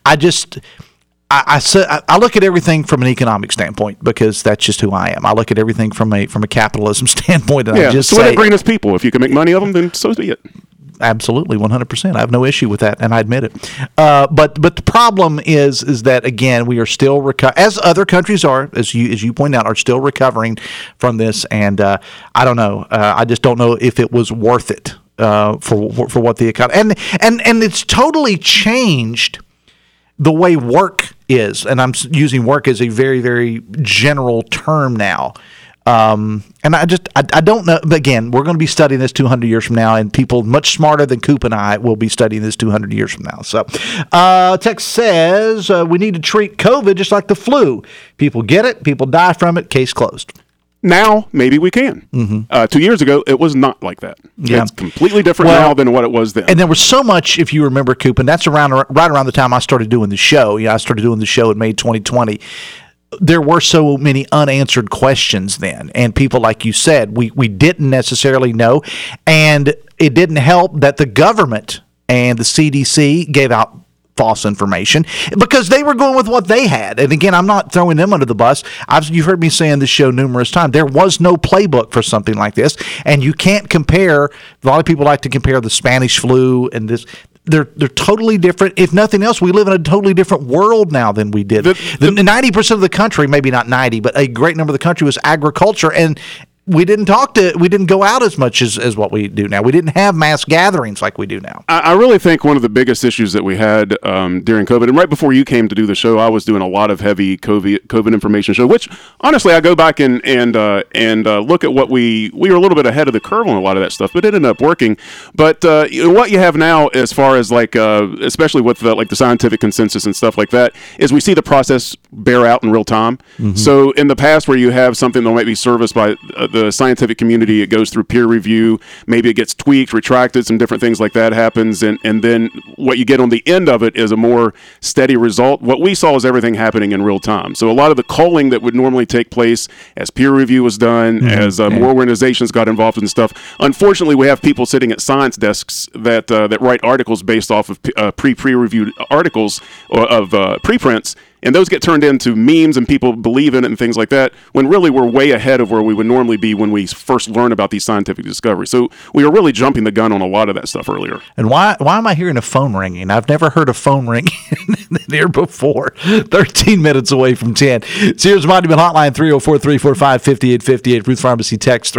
I look at everything from an economic standpoint because that's just who I am. I look at everything from a capitalism standpoint, and I just say, they're greenest people. If you can make money of them, then so be it. Absolutely, 100%. I have no issue with that, and I admit it. But the problem is that again we are still as other countries are, as you point out, are still recovering from this, and I don't know. I just don't know if it was worth it for what the economy and it's totally changed the way work is, and I'm using work as a very, very general term now. And I don't know. But again, we're going to be studying this 200 years from now, and people much smarter than Coop and I will be studying this 200 years from now. So, text says we need to treat COVID just like the flu. People get it, people die from it. Case closed. Now, maybe we can. 2 years ago, it was not like that. Yeah. It's completely different now than what it was then. And there was so much, if you remember, Coop, and that's right around the time I started doing the show. I started doing the show in May 2020. There were so many unanswered questions then. And people, like you said, we didn't necessarily know. And it didn't help that the government and the CDC gave out false information because they were going with what they had. And again, I'm not throwing them under the bus. You've heard me say on this show numerous times, there was no playbook for something like this. And you can't compare, a lot of people like to compare the Spanish flu and this. They're totally different. If nothing else, we live in a totally different world now than we did. 90% of the country, maybe not 90, but a great number of the country was agriculture, and we didn't go out as much as what we do now. We didn't have mass gatherings like we do now. I really think one of the biggest issues that we had during COVID, and right before you came to do the show, I was doing a lot of heavy COVID information show, which honestly I go back and look at what we were a little bit ahead of the curve on a lot of that stuff, but it ended up working. But what you have now, as far as like especially with the scientific consensus and stuff like that, is we see the process bear out in real time. Mm-hmm. So in the past, where you have something that might be serviced by the scientific community, it goes through peer review, maybe it gets tweaked, retracted, some different things like that happens, and then what you get on the end of it is a more steady result. What we saw is everything happening in real time. So a lot of the culling that would normally take place as peer review was done, as more organizations got involved in stuff. Unfortunately, we have people sitting at science desks that write articles based off of pre-reviewed articles of preprints. And those get turned into memes and people believe in it and things like that, when really we're way ahead of where we would normally be when we first learn about these scientific discoveries. So we are really jumping the gun on a lot of that stuff earlier. And why am I hearing a phone ringing? I've never heard a phone ring here before. 13 minutes away from 10. Sears Monument Hotline, 304-345-5858. Ruth Pharmacy text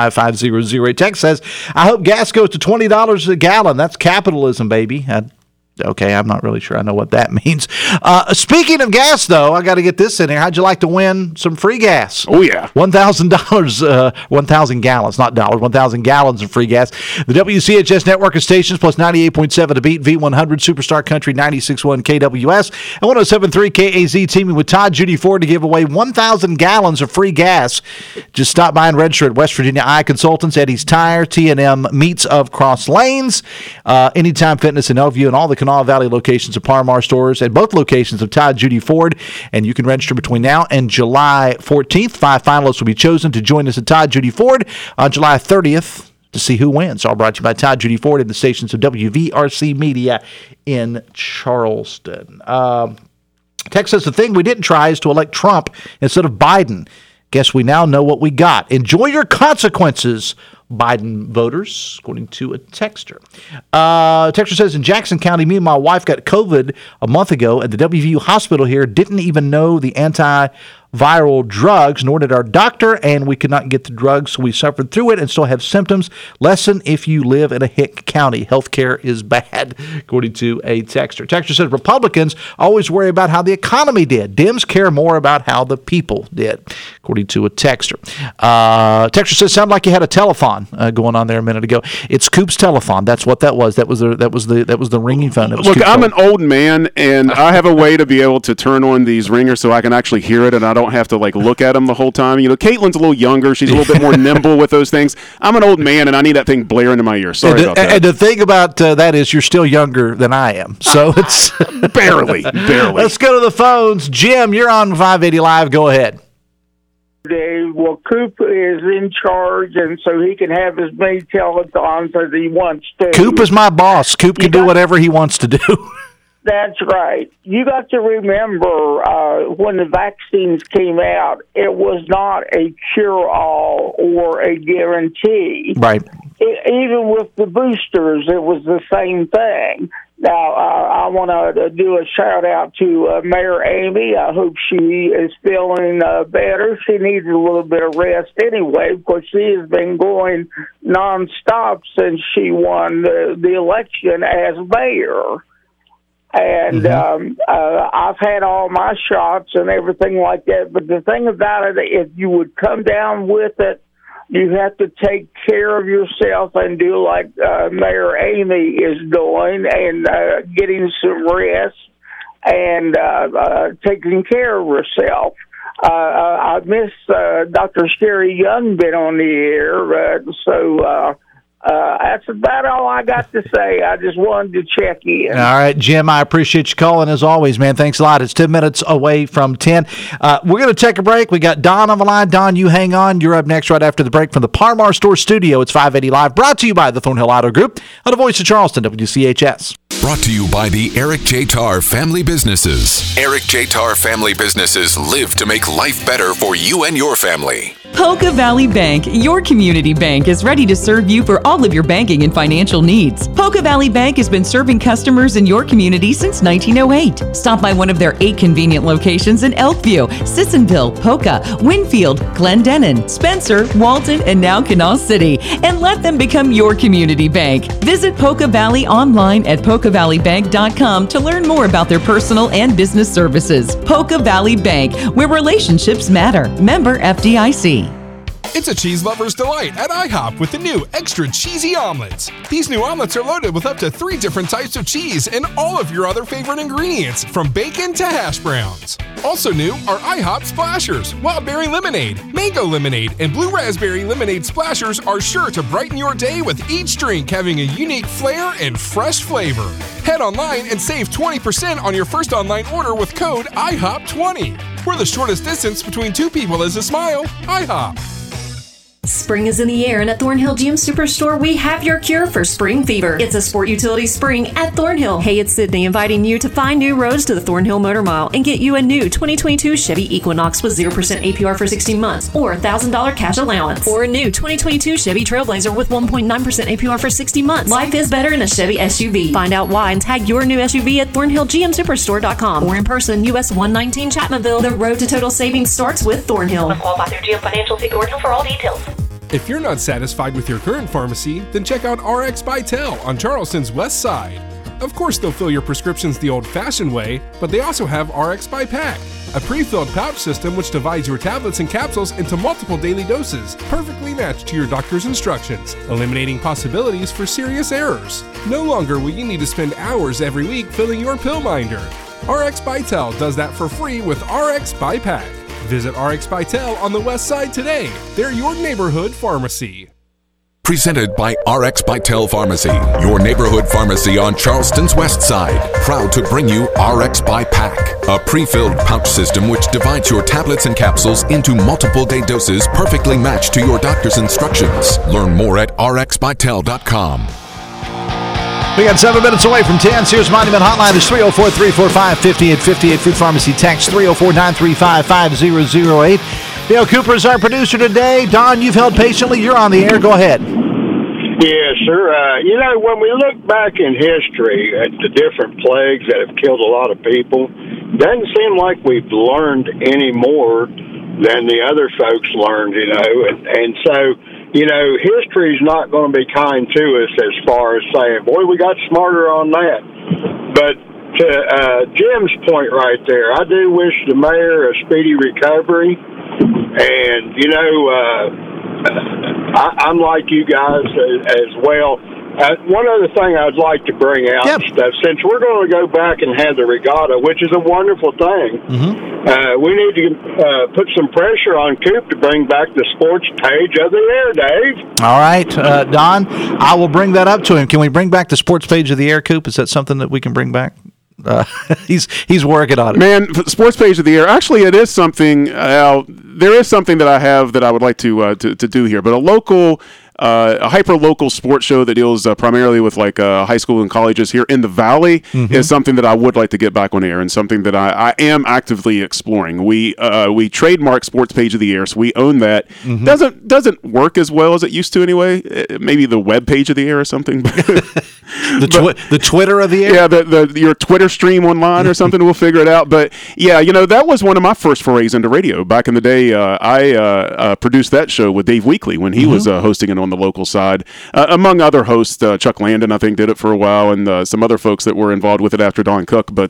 304-935-5008. Text says, I hope gas goes to $20 a gallon. That's capitalism, baby. Okay, I'm not really sure I know what that means. Speaking of gas, though, I got to get this in here. How'd you like to win some free gas? Oh, yeah. $1,000, 1,000 gallons, not dollars, 1,000 gallons of free gas. The WCHS network of stations plus 98.7 to beat V100, Superstar Country 96.1 KWS, and 107.3 KAZ teaming with Todd Judy Ford to give away 1,000 gallons of free gas. Just stop by and register at West Virginia Eye Consultants, Eddie's Tire, T&M Meats of Cross Lanes, Anytime Fitness in Elkview, and all the Kanawha Valley locations of Par-Mar stores at both locations of Todd Judy Ford. And you can register between now and July 14th. 5 finalists will be chosen to join us at Todd Judy Ford on July 30th to see who wins. All brought to you by Todd Judy Ford and the stations of WVRC Media in Charleston. Text says the thing we didn't try is to elect Trump instead of Biden. Guess we now know what we got. Enjoy your consequences, Biden voters, according to a texter. Texter says, in Jackson County, me and my wife got COVID a month ago at the WVU hospital here. Didn't even know the antiviral drugs, nor did our doctor, and we could not get the drugs, so we suffered through it and still have symptoms. Lesson if you live in a hick county. Healthcare is bad, according to a texter. Texter says, Republicans always worry about how the economy did. Dems care more about how the people did, according to a texter. Texter says, sounded like you had a telethon going on there a minute ago. It's Coop's telethon. That's what that was. That was the ringing phone. It was Look, Coop's I'm an old man, and I have a way to be able to turn on these ringers so I can actually hear it, and I don't have to look at them the whole time. You know, Caitlin's a little younger. She's a little bit more nimble with those things. I'm an old man, and I need that thing blaring in my ear. Sorry about that. And the thing about that is you're still younger than I am. So it's barely. Let's go to the phones. Jim, you're on 580 Live. Go ahead. Well, Coop is in charge, and so he can have as many telethons as he wants to. Coop is my boss. Coop can do whatever he wants to do. That's right. You got to remember when the vaccines came out, it was not a cure-all or a guarantee. Right. Even with the boosters, it was the same thing. Now, I want to do a shout-out to Mayor Amy. I hope she is feeling better. She needs a little bit of rest anyway, because she has been going nonstop since she won the election as mayor. And I've had all my shots and everything like that. But the thing about it, if you would come down with it, you have to take care of yourself and do like Mayor Amy is doing, and getting some rest and taking care of herself. I miss Dr. Sherry Young been on the air, so that's about all I got to say. I just wanted to check in. All right, Jim, I appreciate you calling as always, man. Thanks a lot. It's 10 minutes away from 10. We're going to take a break. We got Don on the line. Don, you hang on. You're up next right after the break from the Par-Mar Store Studio. It's 580 Live, brought to you by the Thornhill Auto Group on the Voice of Charleston, WCHS. Brought to you by the Eric J. Tarr Family Businesses. Eric J. Tarr Family Businesses live to make life better for you and your family. Poca Valley Bank, your community bank, is ready to serve you for all of your banking and financial needs. Poca Valley Bank has been serving customers in your community since 1908. Stop by one of their 8 convenient locations in Elkview, Sissonville, Poca, Winfield, Glendenning, Spencer, Walton, and now Kanawha City, and let them become your community bank. Visit Poca Valley online at PocaValleyBank.com to learn more about their personal and business services. Poca Valley Bank, where relationships matter. Member FDIC. It's a cheese lover's delight at IHOP with the new extra cheesy omelets. These new omelets are loaded with up to 3 different types of cheese and all of your other favorite ingredients, from bacon to hash browns. Also new are IHOP Splashers, Wild Berry Lemonade, Mango Lemonade, and Blue Raspberry Lemonade Splashers are sure to brighten your day, with each drink having a unique flair and fresh flavor. Head online and save 20% on your first online order with code IHOP20. Where the shortest distance between 2 people is a smile, IHOP. Spring is in the air, and at Thornhill GM Superstore, we have your cure for spring fever. It's a sport utility spring at Thornhill. Hey, it's Sydney inviting you to find new roads to the Thornhill Motor Mile and get you a new 2022 Chevy Equinox with 0% APR for 16 months or $1,000 cash allowance. Or a new 2022 Chevy Trailblazer with 1.9% APR for 60 months. Life is better in a Chevy SUV. Find out why and tag your new SUV at ThornhillGMSuperstore.com or in person, US 119 Chapmanville. The road to total savings starts with Thornhill. Qualify through GM Financial. See Thornhill for all details. If you're not satisfied with your current pharmacy, then check out RX by Tel on Charleston's west side. Of course, they'll fill your prescriptions the old-fashioned way, but they also have RX by Pack, a pre-filled pouch system which divides your tablets and capsules into multiple daily doses, perfectly matched to your doctor's instructions, eliminating possibilities for serious errors. No longer will you need to spend hours every week filling your pill minder. RX by Tel does that for free with RX by Pack. Visit RX by Tel on the west side today. They're your neighborhood pharmacy. Presented by RX by Tel Pharmacy, your neighborhood pharmacy on Charleston's west side. Proud to bring you RX by Pack, a pre-filled pouch system which divides your tablets and capsules into multiple day doses perfectly matched to your doctor's instructions. Learn more at rxbytel.com. We got 7 minutes away from 10. Sears Monument Hotline is 304-345-5858. Food Pharmacy text 304-935-5008. Dale Cooper is our producer today. Don, you've held patiently. You're on the air. Go ahead. Yeah, sir. When we look back in history at the different plagues that have killed a lot of people, it doesn't seem like we've learned any more than the other folks learned, and so, history's not going to be kind to us as far as saying, boy, we got smarter on that. But to Jim's point right there, I do wish the mayor a speedy recovery. And, I'm like you guys as well. One other thing I'd like to bring out, since we're going to go back and have the regatta, which is a wonderful thing, we need to put some pressure on Coop to bring back the sports page of the air, Dave. All right, Don, I will bring that up to him. Can we bring back the sports page of the air, Coop? Is that something that we can bring back? He's working on it. Man, sports page of the year. Actually, it is something. There is something that I have that I would like to do here. But a hyper-local sports show that deals primarily with high school and colleges here in the Valley is something that I would like to get back on air, and something that I am actively exploring. We trademark Sports Page of the Year, so we own that. Doesn't work as well as it used to anyway. Maybe the web page of the year or something. the Twitter of the year? Yeah, your Twitter stream online or something. We'll figure it out. But yeah, that was one of my first forays into radio. Back in the day, I produced that show with Dave Weekley when he was hosting it on the local side, among other hosts. Chuck Landon, I think, did it for a while, and some other folks that were involved with it after Don Cook. But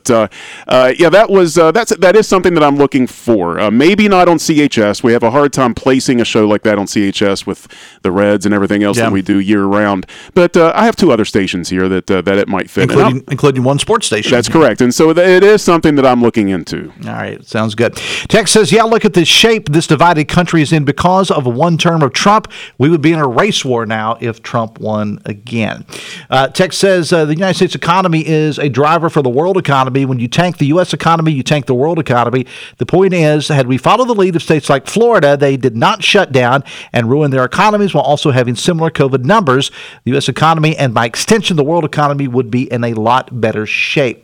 that is something that I'm looking for. Maybe not on CHS. We have a hard time placing a show like that on CHS with the Reds and everything else that we do year round. But I have 2 other stations here that it might fit, including one sports station. That's correct, and so it is something that I'm looking into. All right, sounds good. Tex says, look at the shape this divided country is in because of one term of Trump. We would be in a race war now if Trump won again. Tex says the United States economy is a driver for the world economy. When you tank the U.S. economy, you tank the world economy. The point is, had we followed the lead of states like Florida, they did not shut down and ruin their economies while also having similar COVID numbers. The U.S. economy, and by extension, the world economy, would be in a lot better shape.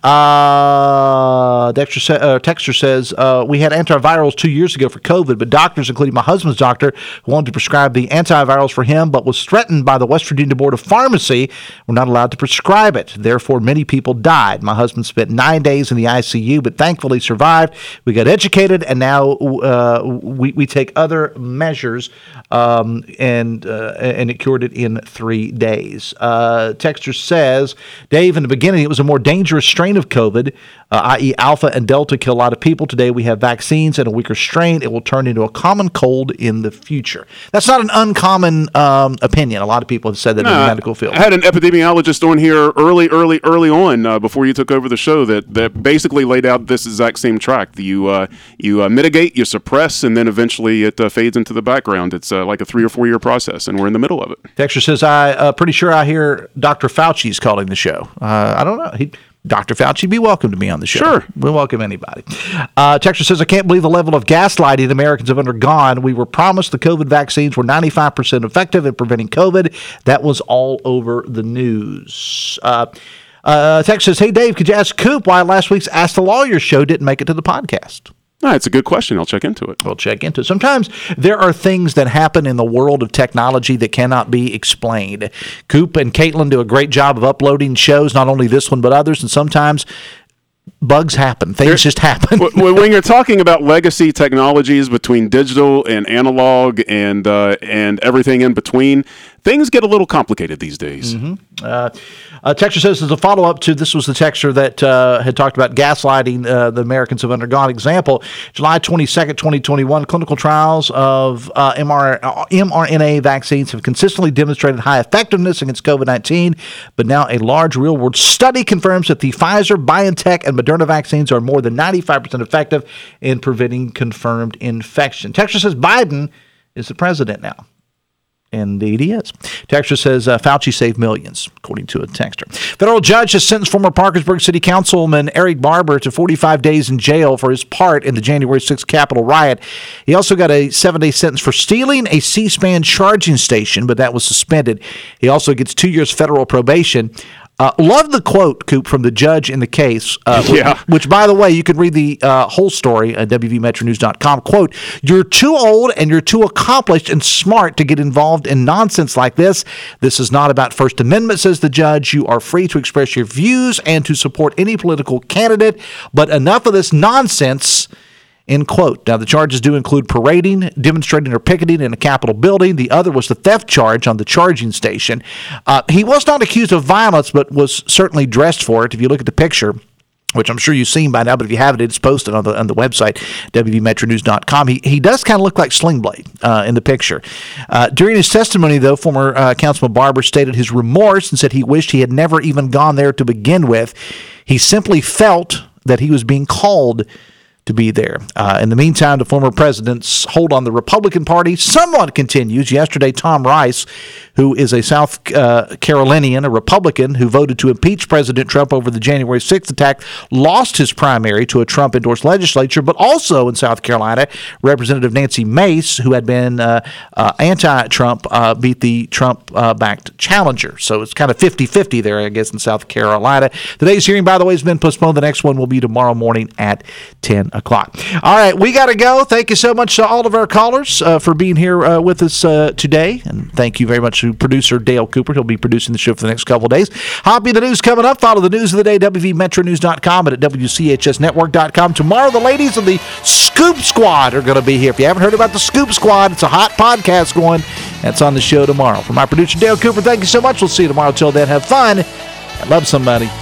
Texter says, we had antivirals 2 years ago for COVID, but doctors, including my husband's doctor, who wanted to prescribe the antivirals for him, but was threatened by the West Virginia Board of Pharmacy, were not allowed to prescribe it. Therefore, many people died. My husband spent 9 days in the ICU, but thankfully survived. We got educated, and now we take other measures, and it cured it in 3 days. Texter says, Dave, in the beginning, it was a more dangerous strain of COVID, i.e. Alpha and Delta kill a lot of people. Today, we have vaccines and a weaker strain. It will turn into a common cold in the future. That's not an uncommon opinion. A lot of people have said that in the medical field. I had an epidemiologist on here early on before you took over the show that basically laid out this exact same track. You mitigate, you suppress, and then eventually it fades into the background. It's like a 3 or 4 year process, and we're in the middle of it. Texter says, I'm pretty sure I hear Dr. Fauci's calling the show. I don't know. Dr. Fauci, be welcome to me on the show. Sure. We'll welcome anybody. Texter says, I can't believe the level of gaslighting Americans have undergone. We were promised the COVID vaccines were 95% effective in preventing COVID. That was all over the news. Texter says, hey, Dave, could you ask Coop why last week's Ask the Lawyer show didn't make it to the podcast? No, it's a good question. I'll check into it. We'll check into it. Sometimes there are things that happen in the world of technology that cannot be explained. Coop and Caitlin do a great job of uploading shows, not only this one but others, and sometimes bugs happen. Things just happen. When you're talking about legacy technologies between digital and analog and everything in between, things get a little complicated these days. Texture says, as a follow-up to, this was the texture that had talked about gaslighting the Americans have undergone. Example, July 22nd, 2021, clinical trials of mRNA vaccines have consistently demonstrated high effectiveness against COVID-19, but now a large real-world study confirms that the Pfizer, BioNTech, and Moderna vaccines are more than 95% effective in preventing confirmed infection. Texture says Biden is the president now. Indeed he is. Texter says Fauci saved millions, according to a texter. Federal judge has sentenced former Parkersburg City Councilman Eric Barber to 45 days in jail for his part in the January 6th Capitol riot. He also got a 7-day sentence for stealing a C-SPAN charging station, but that was suspended. He also gets 2 years federal probation. Love the quote, Coop, from the judge in the case, which, by the way, you can read the whole story at WVMetroNews.com. Quote, "You're too old and you're too accomplished and smart to get involved in nonsense like this. This is not about First Amendment," says the judge. "You are free to express your views and to support any political candidate, but enough of this nonsense." End quote. Now, the charges do include parading, demonstrating, or picketing in a Capitol building. The other was the theft charge on the charging station. He was not accused of violence, but was certainly dressed for it. If you look at the picture, which I'm sure you've seen by now, but if you haven't, it's posted on the website, WVMetroNews.com. He does kind of look like Sling Blade in the picture. During his testimony, though, former Councilman Barber stated his remorse and said he wished he had never even gone there to begin with. He simply felt that he was being called to be there. In the meantime, the former president's hold on the Republican Party somewhat continues. Yesterday, Tom Rice, who is a South Carolinian, a Republican who voted to impeach President Trump over the January 6th attack, lost his primary to a Trump-endorsed legislature, but also in South Carolina, Representative Nancy Mace, who had been anti-Trump, beat the Trump-backed challenger. So it's kind of 50-50 there, I guess, in South Carolina. Today's hearing, by the way, has been postponed. The next one will be tomorrow morning at 10 o'clock. All right, we got to go. Thank you so much to all of our callers for being here with us today. And thank you very much to producer Dale Cooper. He'll be producing the show for the next couple of days. Hoppy the news coming up. Follow the news of the day, WVMetroNews.com and at WCHSNetwork.com. Tomorrow, the ladies of the Scoop Squad are going to be here. If you haven't heard about the Scoop Squad, it's a hot podcast going. That's on the show tomorrow. For my producer Dale Cooper, thank you so much. We'll see you tomorrow. Till then, have fun and love somebody.